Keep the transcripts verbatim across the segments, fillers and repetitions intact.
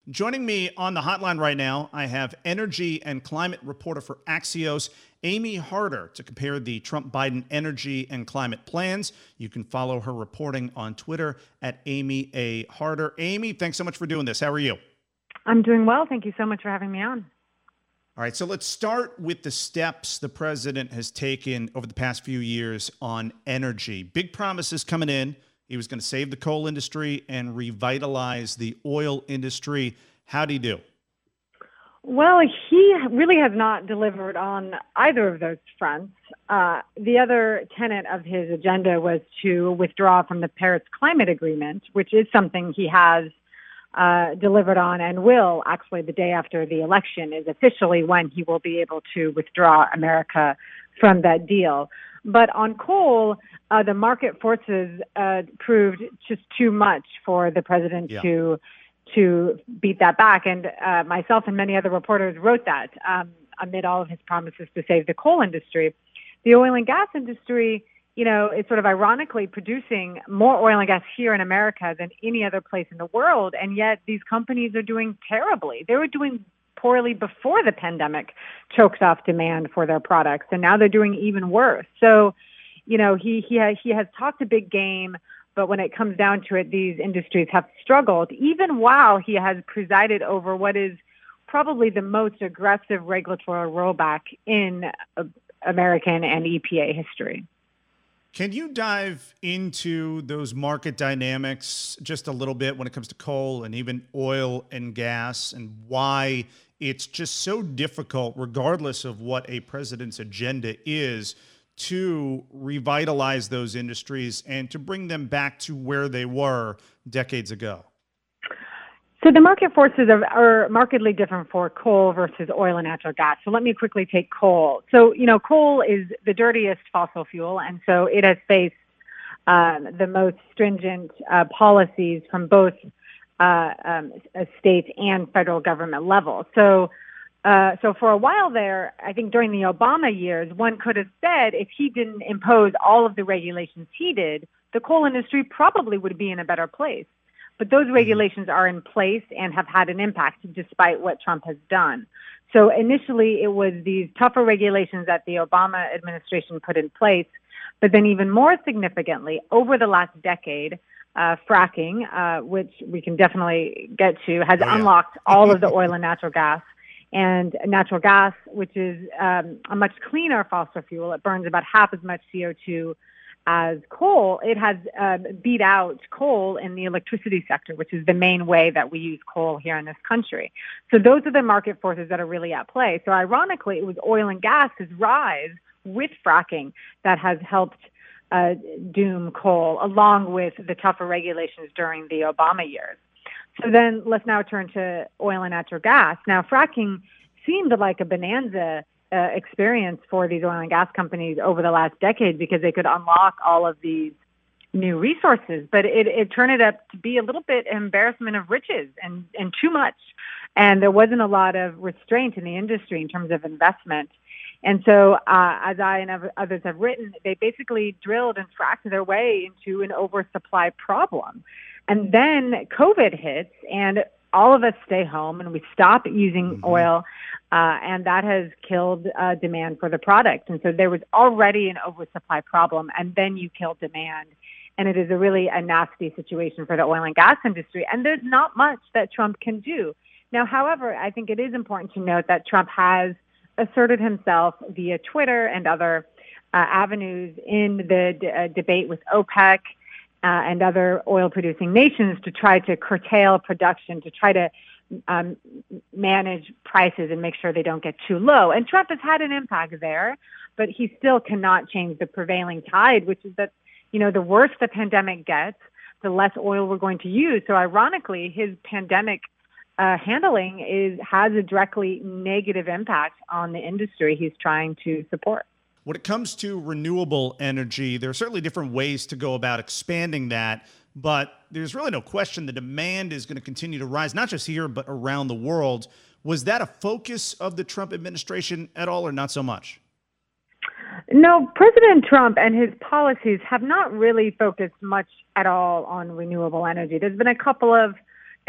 Joining me on the hotline right now, I have energy and climate reporter for Axios, Amy Harder, to compare the Trump-Biden energy and climate plans. You can follow her reporting on Twitter at Amy A. Harder. Amy, thanks so much for doing this. How are you? I'm doing well. Thank you so much for having me on. All right, so let's start with the steps the president has taken over the past few years on energy. Big promises coming in. He was going to save the coal industry and revitalize the oil industry. How'd he do? Well, he really has not delivered on either of those fronts. Uh, the other tenet of his agenda was to withdraw from the Paris Climate Agreement, which is something he has uh, delivered on and will, actually, the day after the election is officially when he will be able to withdraw America from that deal. But on coal, uh, the market forces uh, proved just too much for the president yeah. to to beat that back. And uh, myself and many other reporters wrote that um, amid all of his promises to save the coal industry. The oil and gas industry, you know, is sort of ironically producing more oil and gas here in America than any other place in the world. And yet these companies are doing terribly. They were doing poorly before the pandemic choked off demand for their products, and now they're doing even worse. So, you know, he he has, he has talked a big game, but when it comes down to it, these industries have struggled, even while he has presided over what is probably the most aggressive regulatory rollback in uh, American and E P A history. Can you dive into those market dynamics just a little bit when it comes to coal and even oil and gas, and why it's just so difficult, regardless of what a president's agenda is, to revitalize those industries and to bring them back to where they were decades ago? So the market forces are, are markedly different for coal versus oil and natural gas. So let me quickly take coal. So, you know, coal is the dirtiest fossil fuel, and so it has faced um, the most stringent uh, policies from both uh, um, state and federal government level. So, uh, so for a while there, I think during the Obama years, one could have said if he didn't impose all of the regulations he did, the coal industry probably would be in a better place. But those regulations are in place and have had an impact despite what Trump has done. So initially, it was these tougher regulations that the Obama administration put in place. But then even more significantly, over the last decade, uh, fracking, uh, which we can definitely get to, has oh, yeah. unlocked all of the oil and natural gas. And natural gas, which is um, a much cleaner fossil fuel, it burns about half as much C O two as coal. It has uh, beat out coal in the electricity sector, which is the main way that we use coal here in this country. So those are the market forces that are really at play. So ironically, it was oil and gas's rise with fracking that has helped uh, doom coal, along with the tougher regulations during the Obama years. So then let's now turn to oil and natural gas. Now, fracking seemed like a bonanza Uh, experience for these oil and gas companies over the last decade because they could unlock all of these new resources. But it, it turned it up to be a little bit embarrassment of riches and, and too much. And there wasn't a lot of restraint in the industry in terms of investment. And so, uh, as I and others have written, they basically drilled and fracked their way into an oversupply problem. And then COVID hits, and all of us stay home and we stop using mm-hmm. oil, uh, and that has killed uh, demand for the product. And so there was already an oversupply problem, and then you kill demand. And it is a really a nasty situation for the oil and gas industry. And there's not much that Trump can do. Now, however, I think it is important to note that Trump has asserted himself via Twitter and other uh, avenues in the d- uh, debate with OPEC, Uh, and other oil-producing nations to try to curtail production, to try to um, manage prices and make sure they don't get too low. And Trump has had an impact there, but he still cannot change the prevailing tide, which is that, you know, the worse the pandemic gets, the less oil we're going to use. So ironically, his pandemic uh, handling is has a directly negative impact on the industry he's trying to support. When it comes to renewable energy, there are certainly different ways to go about expanding that, but there's really no question the demand is going to continue to rise, not just here, but around the world. Was that a focus of the Trump administration at all, or not so much? No, President Trump and his policies have not really focused much at all on renewable energy. There's been a couple of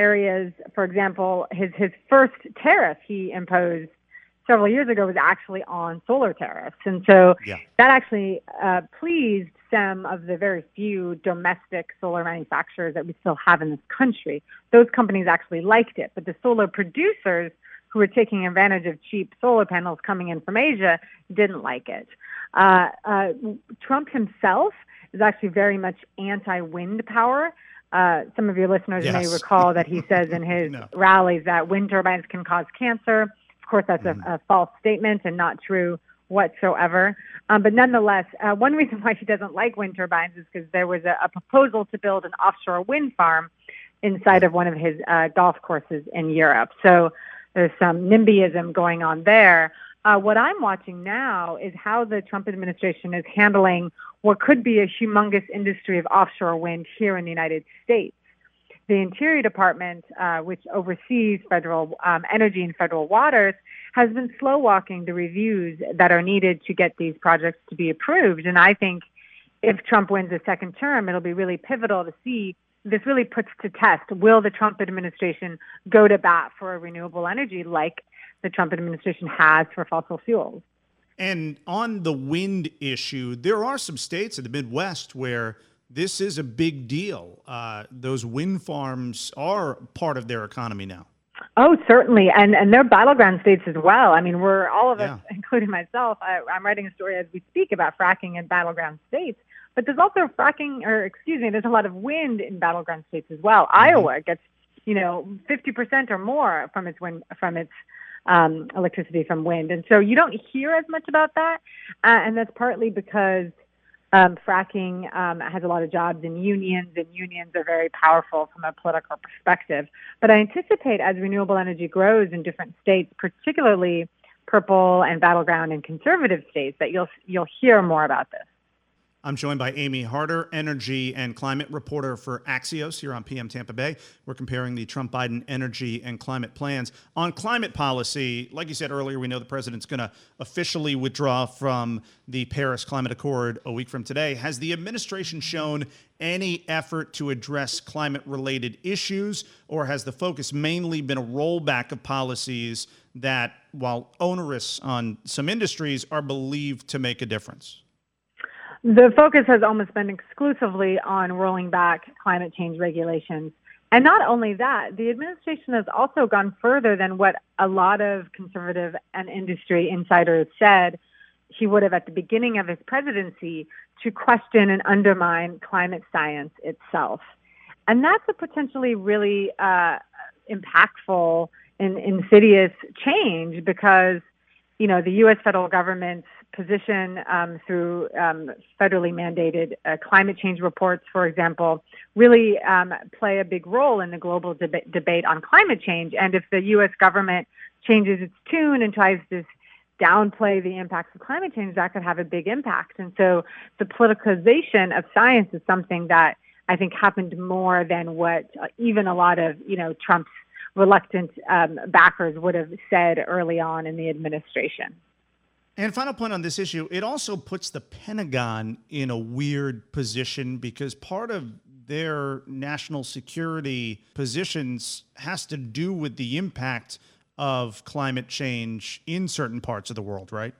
areas. For example, his, his first tariff he imposed several years ago was actually on solar tariffs. And so Yeah. that actually uh, pleased some of the very few domestic solar manufacturers that we still have in this country. Those companies actually liked it, but the solar producers who were taking advantage of cheap solar panels coming in from Asia didn't like it. Uh, uh, Trump himself is actually very much anti-wind power. Uh, some of your listeners Yes. may recall that he says in his No. rallies that wind turbines can cause cancer. Of course, that's mm-hmm. a, a false statement and not true whatsoever. Um, but nonetheless, uh, one reason why he doesn't like wind turbines is because there was a, a proposal to build an offshore wind farm inside of one of his uh, golf courses in Europe. So there's some NIMBYism going on there. Uh, what I'm watching now is how the Trump administration is handling what could be a humongous industry of offshore wind here in the United States. The Interior Department, uh, which oversees federal um, energy and federal waters, has been slow walking the reviews that are needed to get these projects to be approved. And I think if Trump wins a second term, it'll be really pivotal to see this really puts to test, will the Trump administration go to bat for a renewable energy like the Trump administration has for fossil fuels? And on the wind issue, there are some states in the Midwest where this is a big deal. Uh, those wind farms are part of their economy now. Oh, certainly. And and they're battleground states as well. I mean, we're all of Yeah. us, including myself, I, I'm writing a story as we speak about fracking in battleground states. But there's also fracking, or excuse me, there's a lot of wind in battleground states as well. Mm-hmm. Iowa gets, you know, fifty percent or more from its wind, from its um, electricity from wind. And so you don't hear as much about that. Uh, and that's partly because um, fracking um, has a lot of jobs in unions, and unions are very powerful from a political perspective. But I anticipate as renewable energy grows in different states, particularly purple and battleground and conservative states, that you'll you'll hear more about this. I'm joined by Amy Harder, energy and climate reporter for Axios here on P M Tampa Bay. We're comparing the Trump-Biden energy and climate plans. On climate policy, like you said earlier, we know the president's going to officially withdraw from the Paris Climate Accord a week from today. Has the administration shown any effort to address climate-related issues, or has the focus mainly been a rollback of policies that, while onerous on some industries, are believed to make a difference? The focus has almost been exclusively on rolling back climate change regulations. And not only that, the administration has also gone further than what a lot of conservative and industry insiders said he would have at the beginning of his presidency, to question and undermine climate science itself. And that's a potentially really uh, impactful and insidious change because, you know, the U S federal government's position um, through um, federally mandated uh, climate change reports, for example, really um, play a big role in the global deb- debate on climate change. And if the U S government changes its tune and tries to downplay the impacts of climate change, that could have a big impact. And so the politicization of science is something that I think happened more than what uh, even a lot of, you know, Trump's reluctant um, backers would have said early on in the administration. And final point on this issue, it also puts the Pentagon in a weird position because part of their national security positions has to do with the impact of climate change in certain parts of the world, right?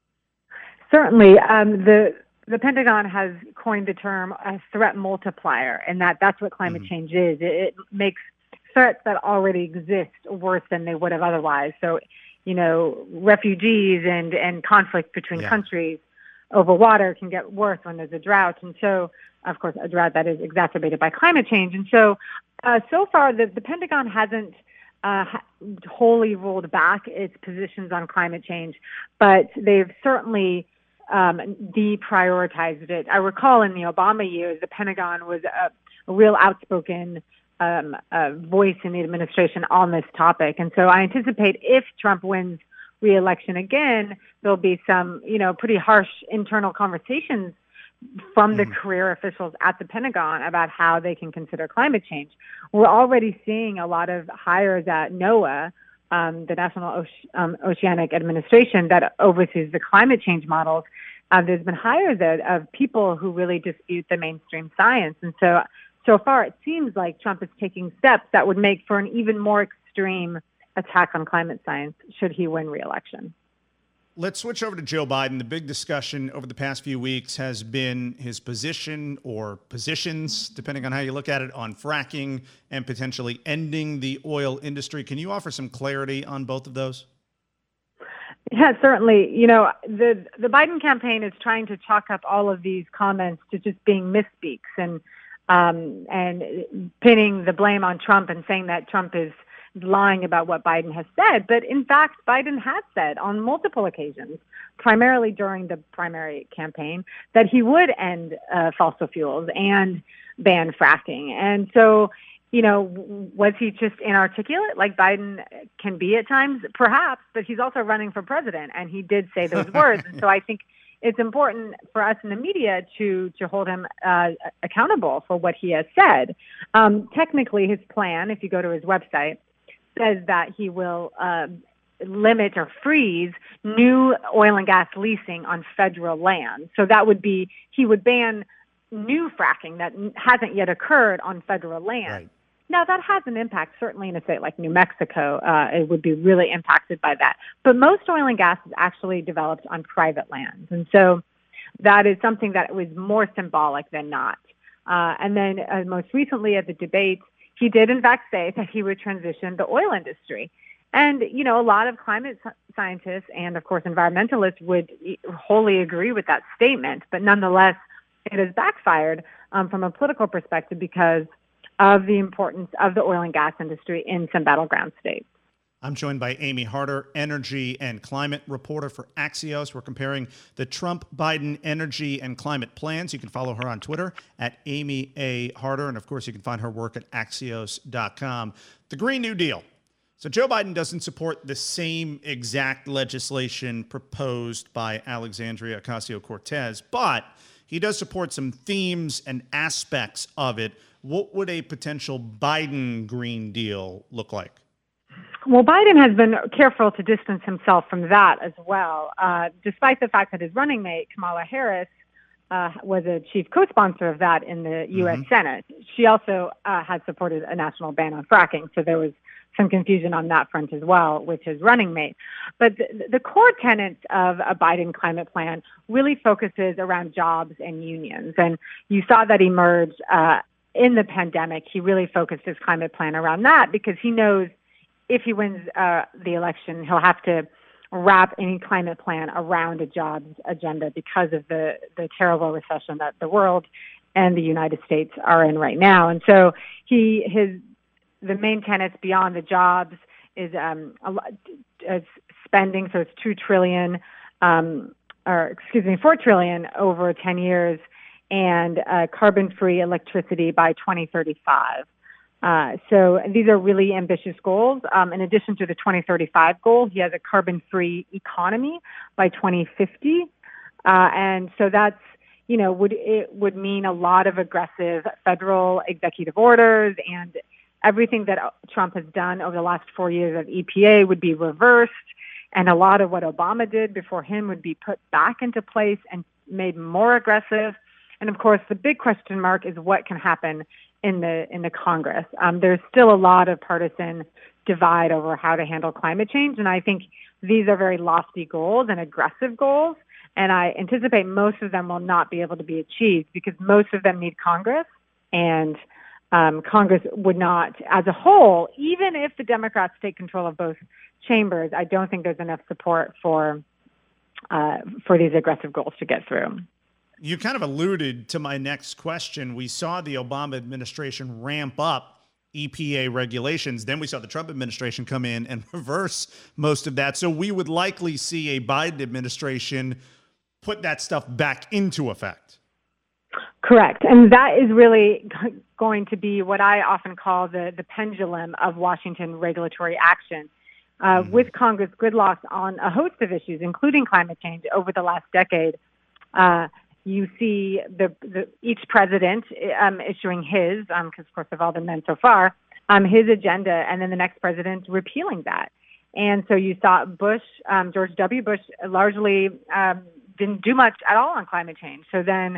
Certainly. Um, the the Pentagon has coined the term a threat multiplier, and that, that's what climate mm-hmm. change is. It, it makes threats that already exist worse than they would have otherwise. So, you know, refugees and, and conflict between yeah. countries over water can get worse when there's a drought. And so, of course, a drought that is exacerbated by climate change. And so, uh, so far, the, the Pentagon hasn't uh, wholly rolled back its positions on climate change, but they've certainly um, deprioritized it. I recall in the Obama years, the Pentagon was a, a real outspoken Um, uh, voice in the administration on this topic. And so I anticipate if Trump wins re-election again, there'll be some, you know, pretty harsh internal conversations from the mm. career officials at the Pentagon about how they can consider climate change. We're already seeing a lot of hires at NOAA, um, the National Oce- um, Oceanic Administration that oversees the climate change models. Uh, there's been hires of, of people who really dispute the mainstream science. And so so far it seems like Trump is taking steps that would make for an even more extreme attack on climate science should he win re-election. Let's switch over to Joe Biden. The big discussion over the past few weeks has been his position or positions, depending on how you look at it, on fracking and potentially ending the oil industry. Can you offer some clarity on both of those? Yeah, certainly. You know, the the Biden campaign is trying to chalk up all of these comments to just being misspeaks and um, and pinning the blame on Trump and saying that Trump is lying about what Biden has said. But in fact, Biden has said on multiple occasions, primarily during the primary campaign, that he would end uh, fossil fuels and ban fracking. And so, you know, was he just inarticulate like Biden can be at times? Perhaps, but he's also running for president, and he did say those words. And so I think it's important for us in the media to to hold him uh, accountable for what he has said. Um, technically, his plan, if you go to his website, says that he will uh, limit or freeze new oil and gas leasing on federal land. So that would be, he would ban new fracking that hasn't yet occurred on federal land. Right. Now, that has an impact, certainly in a state like New Mexico. Uh, it would be really impacted by that. But most oil and gas is actually developed on private lands. And so that is something that was more symbolic than not. Uh, and then uh, most recently at the debate, he did, in fact, say that he would transition the oil industry. And, you know, a lot of climate scientists and, of course, environmentalists would wholly agree with that statement. But nonetheless, it has backfired um, from a political perspective because of the importance of the oil and gas industry in some battleground states. I'm joined by Amy Harder, energy and climate reporter for Axios. We're comparing the Trump-Biden energy and climate plans. You can follow her on Twitter at Amy A. Harder. And, of course, you can find her work at axios dot com. The Green New Deal. So Joe Biden doesn't support the same exact legislation proposed by Alexandria Ocasio-Cortez, but he does support some themes and aspects of it. What would a potential Biden Green Deal look like? Well, Biden has been careful to distance himself from that as well, uh, despite the fact that his running mate, Kamala Harris, uh, was a chief co-sponsor of that in the U S Mm-hmm. Senate. She also uh, had supported a national ban on fracking, so there was some confusion on that front as well with his running mate. But the, the core tenets of a Biden climate plan really focuses around jobs and unions, and you saw that emerge uh, in the pandemic. He really focused his climate plan around that because he knows if he wins uh, the election, he'll have to wrap any climate plan around a jobs agenda because of the, the terrible recession that the world and the United States are in right now. And so he his the main tenets beyond the jobs is um, a lot, uh, spending. So it's two trillion, um, or excuse me, four trillion over ten years, and uh, carbon-free electricity by twenty thirty-five. Uh, so these are really ambitious goals. Um, in addition to the twenty thirty-five goal, he has a carbon-free economy by twenty fifty. Uh, and so that's, you know, would it would mean a lot of aggressive federal executive orders, and everything that Trump has done over the last four years of E P A would be reversed. And a lot of what Obama did before him would be put back into place and made more aggressive. And of course, the big question mark is what can happen in the in the Congress. Um, there's still a lot of partisan divide over how to handle climate change, and I think these are very lofty goals and aggressive goals, and I anticipate most of them will not be able to be achieved because most of them need Congress, and um, Congress would not, as a whole, even if the Democrats take control of both chambers, I don't think there's enough support for uh, for these aggressive goals to get through. You kind of alluded to my next question. We saw the Obama administration ramp up E P A regulations. Then we saw the Trump administration come in and reverse most of that. So we would likely see a Biden administration put that stuff back into effect. Correct. And that is really going to be what I often call the, the pendulum of Washington regulatory action. Uh, mm-hmm. With Congress gridlocked on a host of issues, including climate change, over the last decade, uh, you see the, the each president um, issuing his, because um, of course they've all been done so far, um, his agenda, and then the next president repealing that. And so you saw Bush, um, George W. Bush, largely um, didn't do much at all on climate change. So then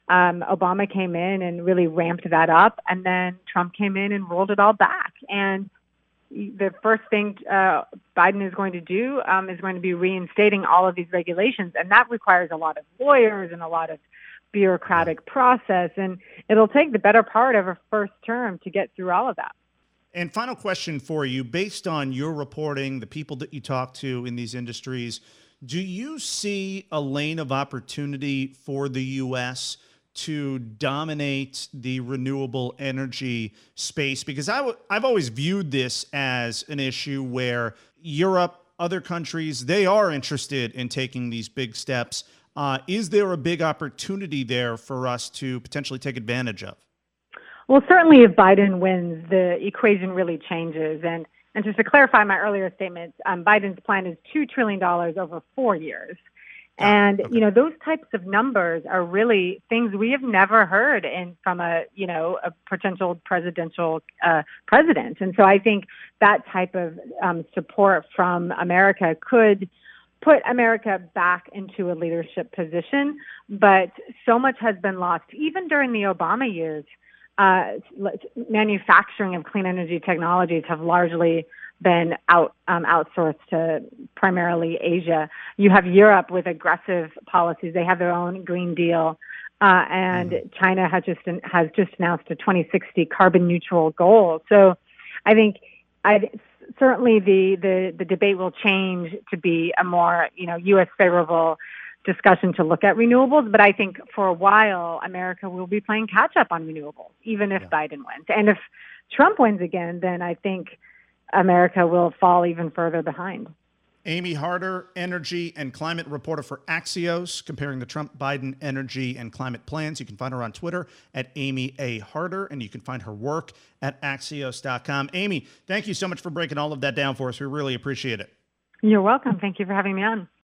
Um, Obama came in and really ramped that up, and then Trump came in and rolled it all back. And the first thing uh, Biden is going to do um, is going to be reinstating all of these regulations, and that requires a lot of lawyers and a lot of bureaucratic process, and it'll take the better part of a first term to get through all of that. And final question for you, based on your reporting, the people that you talk to in these industries, do you see a lane of opportunity for the U S to dominate the renewable energy space? Because I w- I've always viewed this as an issue where Europe, other countries, they are interested in taking these big steps. Uh, is there a big opportunity there for us to potentially take advantage of? Well, certainly if Biden wins, the equation really changes. And, and just to clarify my earlier statements, um, Biden's plan is two trillion dollars over four years. Ah, and, okay. you know, those types of numbers are really things we have never heard in from a, you know, a potential presidential uh, president. And so I think that type of um, support from America could put America back into a leadership position. But so much has been lost, even during the Obama years. Uh, manufacturing of clean energy technologies have largely been out um, outsourced to primarily Asia. You have Europe with aggressive policies; they have their own Green Deal, uh, and mm-hmm. China has just has just announced a twenty sixty carbon neutral goal. So, I think I certainly the, the the debate will change to be a more you know U S favorable discussion to look at renewables, but I think for a while, America will be playing catch up on renewables, even if yeah. Biden wins. And if Trump wins again, then I think America will fall even further behind. Amy Harder, energy and climate reporter for Axios, comparing the Trump-Biden energy and climate plans. You can find her on Twitter at Amy A. Harder, and you can find her work at axios dot com. Amy, thank you so much for breaking all of that down for us. We really appreciate it. You're welcome. Thank you for having me on.